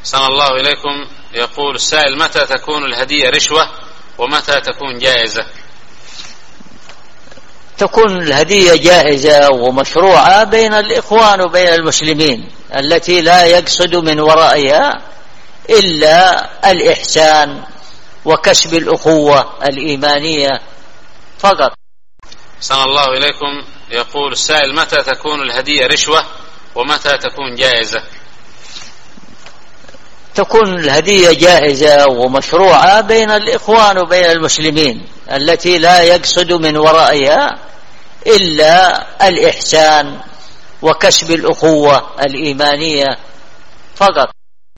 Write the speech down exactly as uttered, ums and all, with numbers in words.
أحسن الله إليكم. يقول السائل: متى تكون الهدية رشوة ومتى تكون جائزة؟ تكون الهدية جائزة ومشروعة بين الإخوان وبين المسلمين، التي لا يقصد من ورائها إلا الإحسان وكسب الأخوة الإيمانية فقط. أحسن الله إليكم. يقول السائل: متى تكون الهدية رشوة ومتى تكون جائزة؟ تكون الهدية جائزة ومشروعة بين الإخوان وبين المسلمين، التي لا يقصد من ورائها إلا الإحسان وكسب الأخوة الإيمانية فقط.